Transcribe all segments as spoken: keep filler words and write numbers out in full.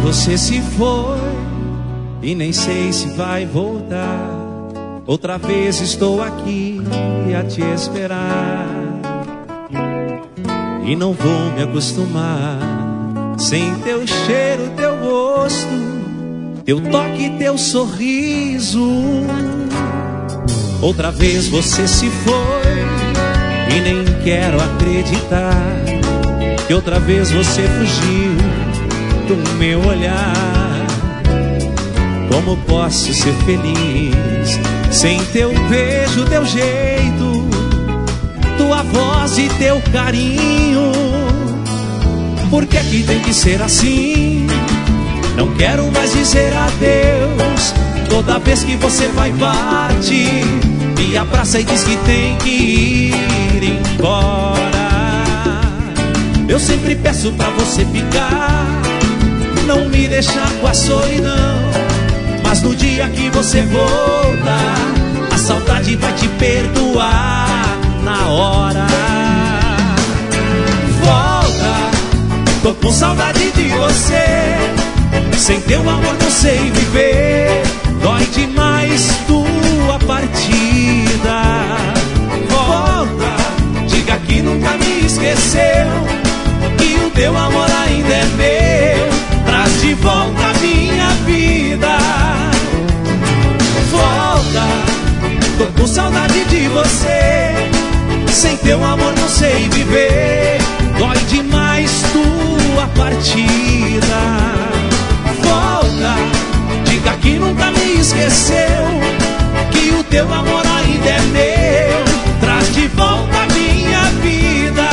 você se foi e nem sei se vai voltar. Outra vez estou aqui a te esperar e não vou me acostumar sem teu cheiro, teu rosto, teu toque, teu sorriso. Outra vez você se foi e nem quero acreditar que outra vez você fugiu do meu olhar. Como posso ser feliz sem teu beijo, teu jeito, tua voz e teu carinho? Por que que tem que ser assim? Não quero mais dizer adeus. Toda vez que você vai partir, me abraça e diz que tem que ir embora. Eu sempre peço pra você ficar, não me deixar com a solidão. Mas no dia que você volta, a saudade vai te perdoar na hora. Volta, tô com saudade de você. Sem teu amor não sei viver. Dói demais tua partida. Volta, diga que nunca me esqueceu, que o teu amor ainda é meu. Traz de volta a minha vida. Volta, tô com saudade de você. Sem teu amor não sei viver. Dói demais tua partida. Volta, diga que nunca me esqueceu, que o teu amor ainda é meu. Traz de volta a minha vida.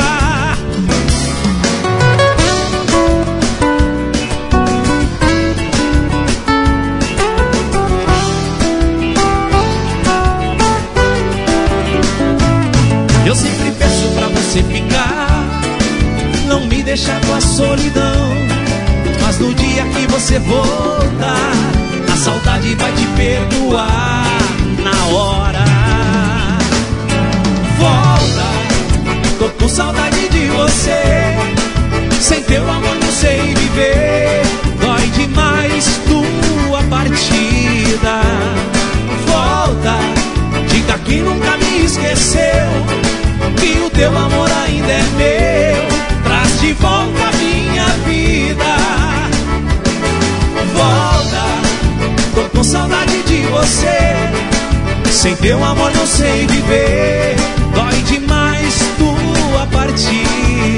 Eu sempre peço pra você ficar, não me deixar com a solidão. Mas no dia que você voltar, a saudade vai te perdoar na hora. Volta, tô com saudade de você. Sem teu amor não sei viver. Dói demais tua partida. Volta, diga que nunca me esqueceu, que o teu amor ainda é meu. Traz de volta a minha vida. Volta, tô com saudade de você. Sem teu amor não sei viver. Dói demais tua partida.